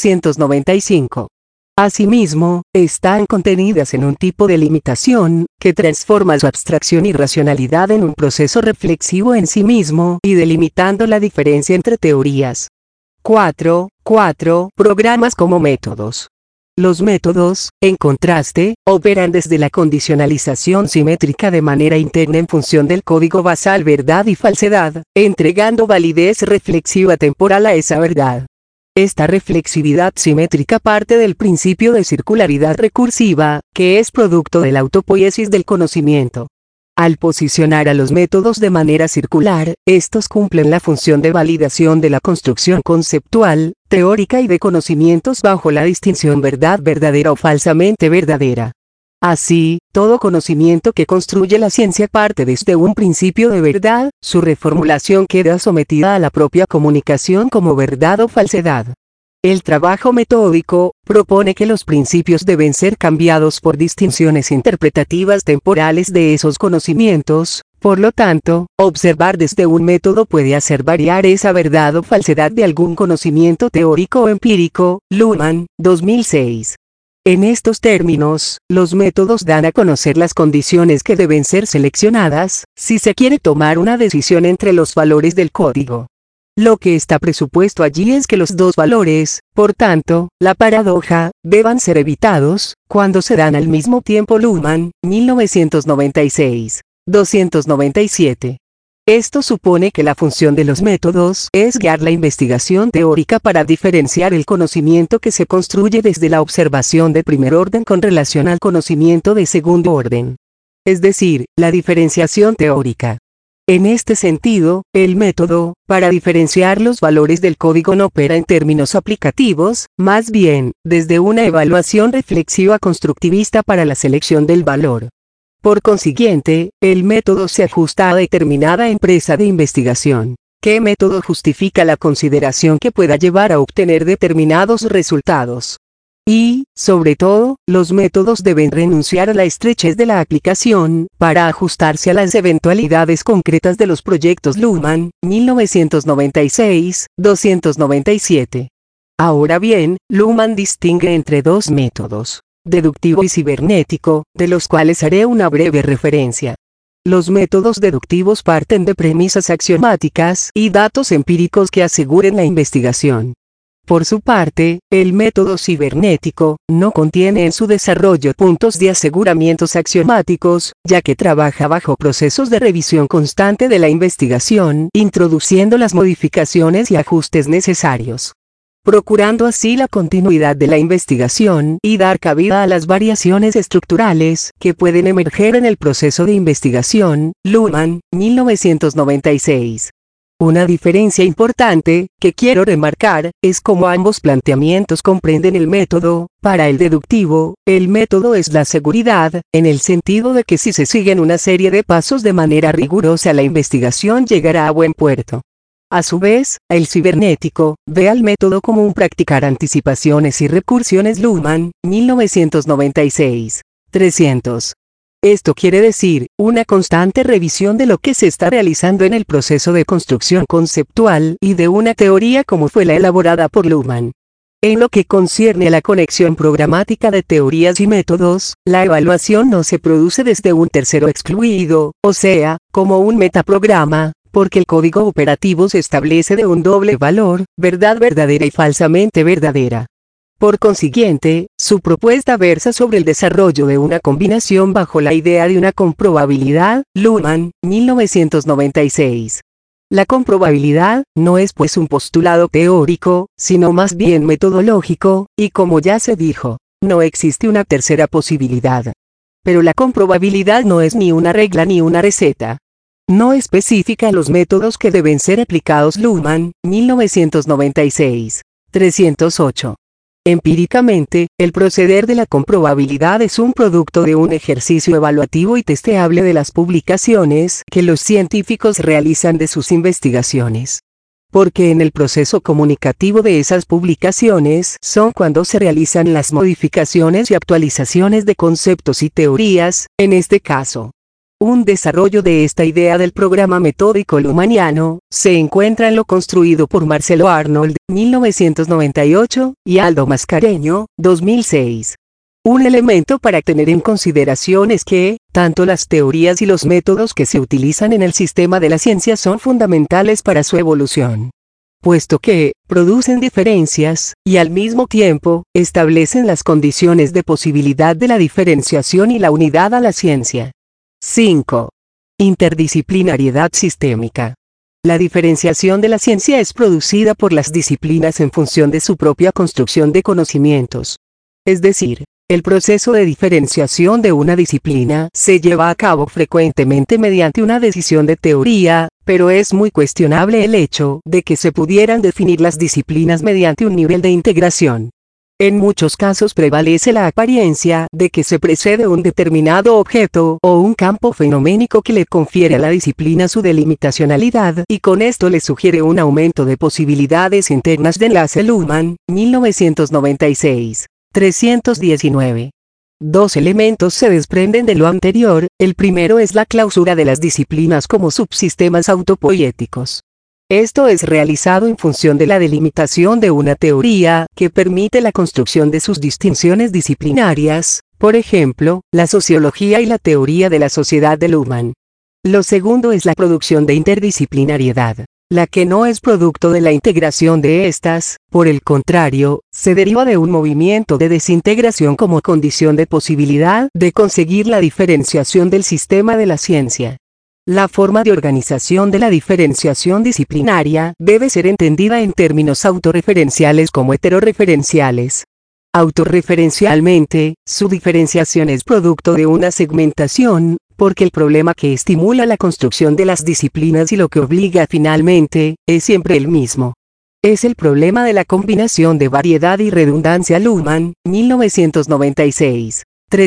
295. Asimismo, están contenidas en un tipo de limitación, que transforma su abstracción y racionalidad en un proceso reflexivo en sí mismo y delimitando la diferencia entre teorías. 4.4. Programas como métodos. Los métodos, en contraste, operan desde la condicionalización simétrica de manera interna en función del código basal verdad y falsedad, entregando validez reflexiva temporal a esa verdad. Esta reflexividad simétrica parte del principio de circularidad recursiva, que es producto de la autopoiesis del conocimiento. Al posicionar a los métodos de manera circular, estos cumplen la función de validación de la construcción conceptual, teórica y de conocimientos bajo la distinción verdad verdadera o falsamente verdadera. Así, todo conocimiento que construye la ciencia parte desde un principio de verdad, su reformulación queda sometida a la propia comunicación como verdad o falsedad. El trabajo metódico propone que los principios deben ser cambiados por distinciones interpretativas temporales de esos conocimientos. Por lo tanto, observar desde un método puede hacer variar esa verdad o falsedad de algún conocimiento teórico o empírico. Luhmann, 2006. En estos términos, los métodos dan a conocer las condiciones que deben ser seleccionadas, si se quiere tomar una decisión entre los valores del código. Lo que está presupuesto allí es que los dos valores, por tanto, la paradoja, deban ser evitados, cuando se dan al mismo tiempo. Luhmann, 1996. 297. Esto supone que la función de los métodos es guiar la investigación teórica para diferenciar el conocimiento que se construye desde la observación de primer orden con relación al conocimiento de segundo orden. Es decir, la diferenciación teórica. En este sentido, el método, para diferenciar los valores del código no opera en términos aplicativos, más bien, desde una evaluación reflexiva constructivista para la selección del valor. Por consiguiente, el método se ajusta a determinada empresa de investigación. ¿Qué método justifica la consideración que pueda llevar a obtener determinados resultados? Y, sobre todo, los métodos deben renunciar a la estrechez de la aplicación, para ajustarse a las eventualidades concretas de los proyectos Luhmann, 1996, 297. Ahora bien, Luhmann distingue entre dos métodos, deductivo y cibernético, de los cuales haré una breve referencia. Los métodos deductivos parten de premisas axiomáticas y datos empíricos que aseguren la investigación. Por su parte, el método cibernético no contiene en su desarrollo puntos de aseguramientos axiomáticos, ya que trabaja bajo procesos de revisión constante de la investigación, introduciendo las modificaciones y ajustes necesarios, procurando así la continuidad de la investigación y dar cabida a las variaciones estructurales que pueden emerger en el proceso de investigación. Luhmann, 1996. Una diferencia importante, que quiero remarcar, es cómo ambos planteamientos comprenden el método. Para el deductivo, el método es la seguridad, en el sentido de que si se siguen una serie de pasos de manera rigurosa la investigación llegará a buen puerto. A su vez, el cibernético ve al método como un practicar anticipaciones y recursiones. Luhmann, 1996. 300. Esto quiere decir, una constante revisión de lo que se está realizando en el proceso de construcción conceptual y de una teoría como fue la elaborada por Luhmann. En lo que concierne a la conexión programática de teorías y métodos, la evaluación no se produce desde un tercero excluido, o sea, como un metaprograma, porque el código operativo se establece de un doble valor, verdad verdadera y falsamente verdadera. Por consiguiente, su propuesta versa sobre el desarrollo de una combinación bajo la idea de una comprobabilidad. Luhmann, 1996. La comprobabilidad no es pues un postulado teórico, sino más bien metodológico, y como ya se dijo, no existe una tercera posibilidad. Pero la comprobabilidad no es ni una regla ni una receta. No especifica los métodos que deben ser aplicados. Luhmann, 1996. 308. Empíricamente, el proceder de la comprobabilidad es un producto de un ejercicio evaluativo y testeable de las publicaciones que los científicos realizan de sus investigaciones. Porque en el proceso comunicativo de esas publicaciones son cuando se realizan las modificaciones y actualizaciones de conceptos y teorías, en este caso. Un desarrollo de esta idea del programa metódico luhmanniano se encuentra en lo construido por Marcelo Arnold, 1998, y Aldo Mascareño, 2006. Un elemento para tener en consideración es que, tanto las teorías y los métodos que se utilizan en el sistema de la ciencia son fundamentales para su evolución, puesto que producen diferencias, y al mismo tiempo, establecen las condiciones de posibilidad de la diferenciación y la unidad a la ciencia. 5. Interdisciplinariedad sistémica. La diferenciación de la ciencia es producida por las disciplinas en función de su propia construcción de conocimientos. Es decir, el proceso de diferenciación de una disciplina se lleva a cabo frecuentemente mediante una decisión de teoría, pero es muy cuestionable el hecho de que se pudieran definir las disciplinas mediante un nivel de integración. En muchos casos prevalece la apariencia de que se precede un determinado objeto o un campo fenoménico que le confiere a la disciplina su delimitacionalidad y con esto le sugiere un aumento de posibilidades internas de enlace. Luhmann, 1996. 319. Dos elementos se desprenden de lo anterior. El primero es la clausura de las disciplinas como subsistemas autopoéticos. Esto es realizado en función de la delimitación de una teoría que permite la construcción de sus distinciones disciplinarias, por ejemplo, la sociología y la teoría de la sociedad de Luhmann. Lo segundo es la producción de interdisciplinariedad, la que no es producto de la integración de estas, por el contrario, se deriva de un movimiento de desintegración como condición de posibilidad de conseguir la diferenciación del sistema de la ciencia. La forma de organización de la diferenciación disciplinaria debe ser entendida en términos autorreferenciales como heterorreferenciales. Autorreferencialmente, su diferenciación es producto de una segmentación, porque el problema que estimula la construcción de las disciplinas y lo que obliga finalmente, es siempre el mismo. Es el problema de la combinación de variedad y redundancia. Luhmann, 1996.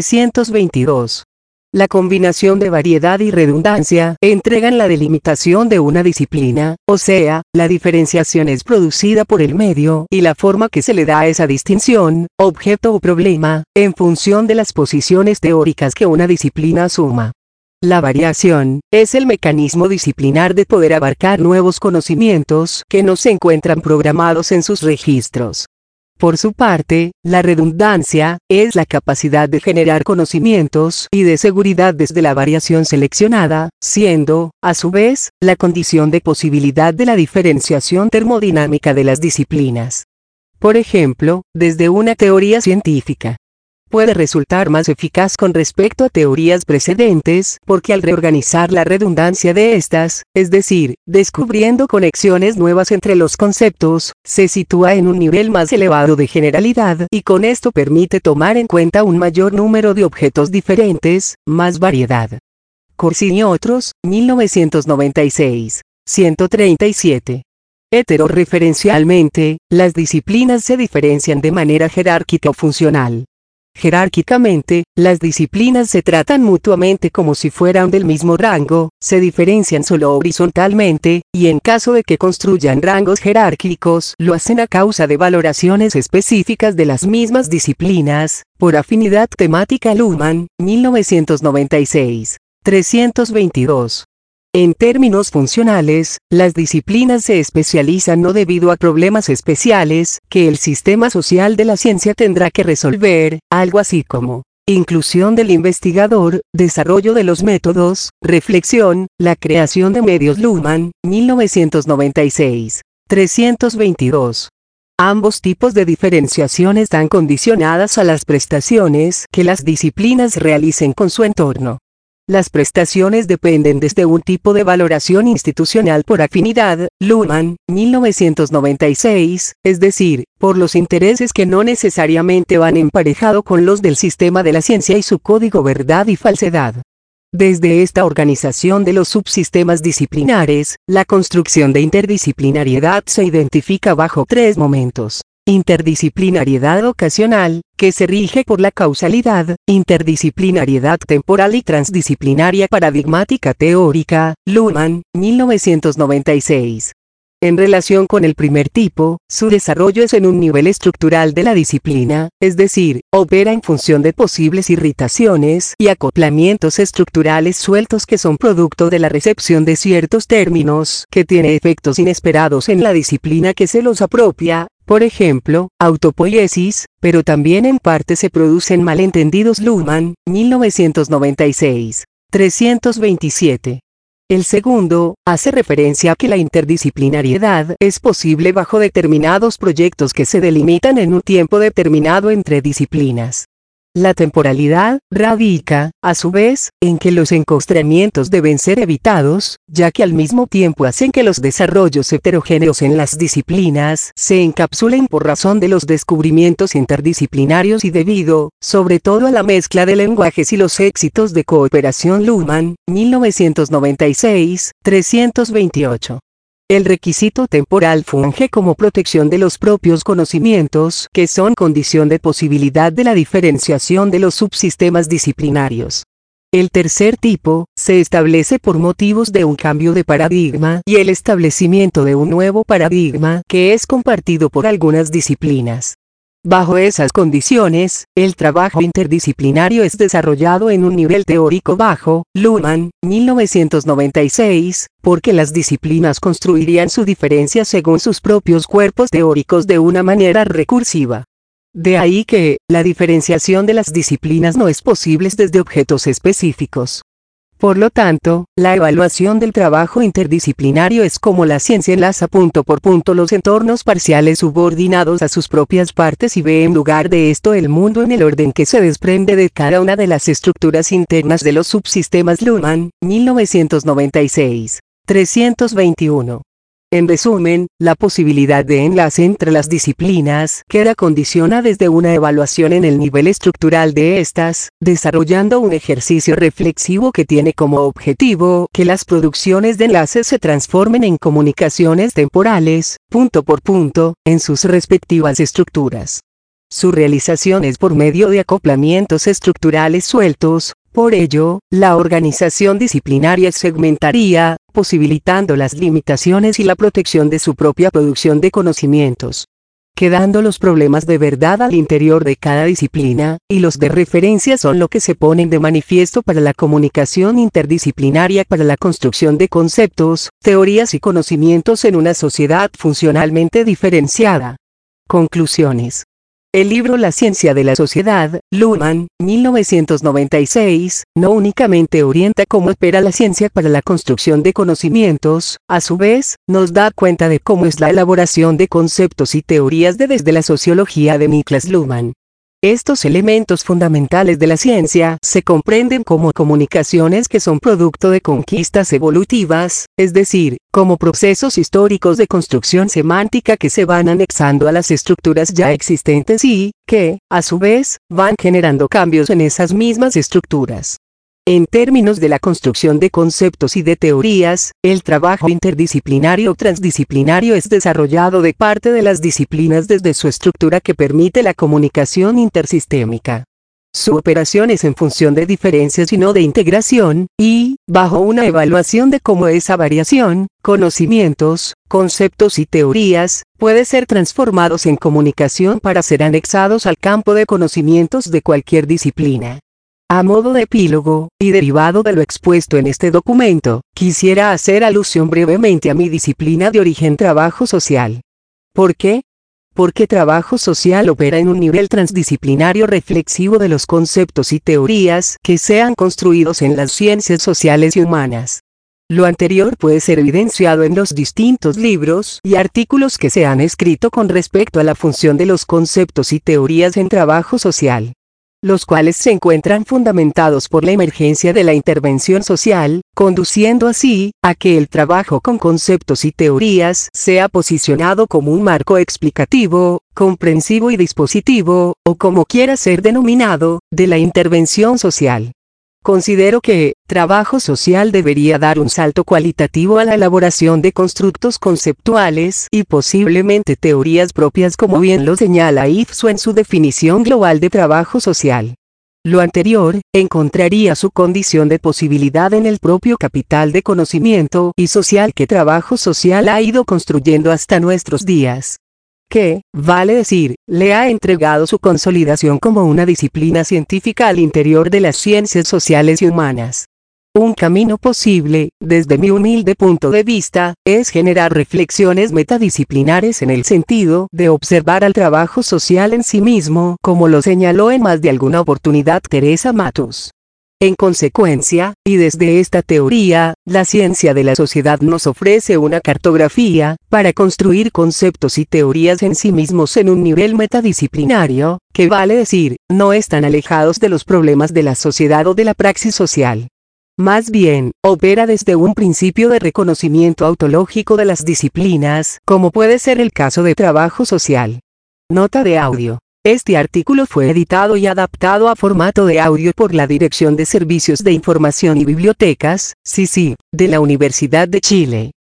322. La combinación de variedad y redundancia entregan la delimitación de una disciplina, o sea, la diferenciación es producida por el medio y la forma que se le da a esa distinción, objeto o problema, en función de las posiciones teóricas que una disciplina asuma. La variación es el mecanismo disciplinar de poder abarcar nuevos conocimientos que no se encuentran programados en sus registros. Por su parte, la redundancia es la capacidad de generar conocimientos y de seguridad desde la variación seleccionada, siendo, a su vez, la condición de posibilidad de la diferenciación termodinámica de las disciplinas. Por ejemplo, desde una teoría científica, puede resultar más eficaz con respecto a teorías precedentes, porque al reorganizar la redundancia de estas, es decir, descubriendo conexiones nuevas entre los conceptos, se sitúa en un nivel más elevado de generalidad y con esto permite tomar en cuenta un mayor número de objetos diferentes, más variedad. Corsini y otros, 1996. 137. Heterorreferencialmente, las disciplinas se diferencian de manera jerárquica o funcional. Jerárquicamente, las disciplinas se tratan mutuamente como si fueran del mismo rango, se diferencian solo horizontalmente, y en caso de que construyan rangos jerárquicos, lo hacen a causa de valoraciones específicas de las mismas disciplinas, por afinidad temática. Luhmann, 1996. 322. En términos funcionales, las disciplinas se especializan no debido a problemas especiales que el sistema social de la ciencia tendrá que resolver, algo así como inclusión del investigador, desarrollo de los métodos, reflexión, la creación de medios. Luhmann, 1996. 322. Ambos tipos de diferenciación están condicionadas a las prestaciones que las disciplinas realicen con su entorno. Las prestaciones dependen desde un tipo de valoración institucional por afinidad, Luhmann, 1996, es decir, por los intereses que no necesariamente van emparejado con los del sistema de la ciencia y su código verdad y falsedad. Desde esta organización de los subsistemas disciplinares, la construcción de interdisciplinariedad se identifica bajo tres momentos. Interdisciplinariedad ocasional, que se rige por la causalidad, interdisciplinariedad temporal y transdisciplinaria paradigmática teórica, Luhmann, 1996. En relación con el primer tipo, su desarrollo es en un nivel estructural de la disciplina, es decir, opera en función de posibles irritaciones y acoplamientos estructurales sueltos que son producto de la recepción de ciertos términos que tiene efectos inesperados en la disciplina que se los apropia. Por ejemplo, autopoiesis, pero también en parte se producen malentendidos. Luhmann, 1996. 327. El segundo, hace referencia a que la interdisciplinariedad es posible bajo determinados proyectos que se delimitan en un tiempo determinado entre disciplinas. La temporalidad radica, a su vez, en que los encostramientos deben ser evitados, ya que al mismo tiempo hacen que los desarrollos heterogéneos en las disciplinas se encapsulen por razón de los descubrimientos interdisciplinarios y debido, sobre todo a la mezcla de lenguajes y los éxitos de cooperación. Luhmann, 1996, 328. El requisito temporal funge como protección de los propios conocimientos, que son condición de posibilidad de la diferenciación de los subsistemas disciplinarios. El tercer tipo, se establece por motivos de un cambio de paradigma y el establecimiento de un nuevo paradigma que es compartido por algunas disciplinas. Bajo esas condiciones, el trabajo interdisciplinario es desarrollado en un nivel teórico bajo. Luhmann, 1996, porque las disciplinas construirían su diferencia según sus propios cuerpos teóricos de una manera recursiva. De ahí que, la diferenciación de las disciplinas no es posible desde objetos específicos. Por lo tanto, la evaluación del trabajo interdisciplinario es como la ciencia enlaza punto por punto los entornos parciales subordinados a sus propias partes y ve en lugar de esto el mundo en el orden que se desprende de cada una de las estructuras internas de los subsistemas. Luhmann, 1996. 321. En resumen, la posibilidad de enlace entre las disciplinas queda condicionada desde una evaluación en el nivel estructural de estas, desarrollando un ejercicio reflexivo que tiene como objetivo que las producciones de enlaces se transformen en comunicaciones temporales, punto por punto, en sus respectivas estructuras. Su realización es por medio de acoplamientos estructurales sueltos. Por ello, la organización disciplinaria segmentaría, posibilitando las limitaciones y la protección de su propia producción de conocimientos, quedando los problemas de verdad al interior de cada disciplina, y los de referencia son lo que se ponen de manifiesto para la comunicación interdisciplinaria, para la construcción de conceptos, teorías y conocimientos en una sociedad funcionalmente diferenciada. Conclusiones. El libro La ciencia de la sociedad, Luhmann, 1996, no únicamente orienta cómo opera la ciencia para la construcción de conocimientos, a su vez, nos da cuenta de cómo es la elaboración de conceptos y teorías desde la sociología de Niklas Luhmann. Estos elementos fundamentales de la ciencia se comprenden como comunicaciones que son producto de conquistas evolutivas, es decir, como procesos históricos de construcción semántica que se van anexando a las estructuras ya existentes y, que, a su vez, van generando cambios en esas mismas estructuras. En términos de la construcción de conceptos y de teorías, el trabajo interdisciplinario o transdisciplinario es desarrollado de parte de las disciplinas desde su estructura que permite la comunicación intersistémica. Su operación es en función de diferencias y no de integración, y, bajo una evaluación de cómo esa variación, conocimientos, conceptos y teorías, puede ser transformados en comunicación para ser anexados al campo de conocimientos de cualquier disciplina. A modo de epílogo, y derivado de lo expuesto en este documento, quisiera hacer alusión brevemente a mi disciplina de origen trabajo social. ¿Por qué? Porque trabajo social opera en un nivel transdisciplinario reflexivo de los conceptos y teorías que sean construidos en las ciencias sociales y humanas. Lo anterior puede ser evidenciado en los distintos libros y artículos que se han escrito con respecto a la función de los conceptos y teorías en trabajo social, los cuales se encuentran fundamentados por la emergencia de la intervención social, conduciendo así, a que el trabajo con conceptos y teorías sea posicionado como un marco explicativo, comprensivo y dispositivo, o como quiera ser denominado, de la intervención social. Considero que, trabajo social debería dar un salto cualitativo a la elaboración de constructos conceptuales y posiblemente teorías propias, como bien lo señala Ifso en su definición global de trabajo social. Lo anterior, encontraría su condición de posibilidad en el propio capital de conocimiento y social que trabajo social ha ido construyendo hasta nuestros días, que, vale decir, le ha entregado su consolidación como una disciplina científica al interior de las ciencias sociales y humanas. Un camino posible, desde mi humilde punto de vista, es generar reflexiones metadisciplinares en el sentido de observar al trabajo social en sí mismo, como lo señaló en más de alguna oportunidad Teresa Matos. En consecuencia, y desde esta teoría, la ciencia de la sociedad nos ofrece una cartografía para construir conceptos y teorías en sí mismos en un nivel metadisciplinario, que vale decir, no están alejados de los problemas de la sociedad o de la praxis social. Más bien, opera desde un principio de reconocimiento autológico de las disciplinas, como puede ser el caso de trabajo social. Nota de audio. Este artículo fue editado y adaptado a formato de audio por la Dirección de Servicios de Información y Bibliotecas, CICIB, de la Universidad de Chile.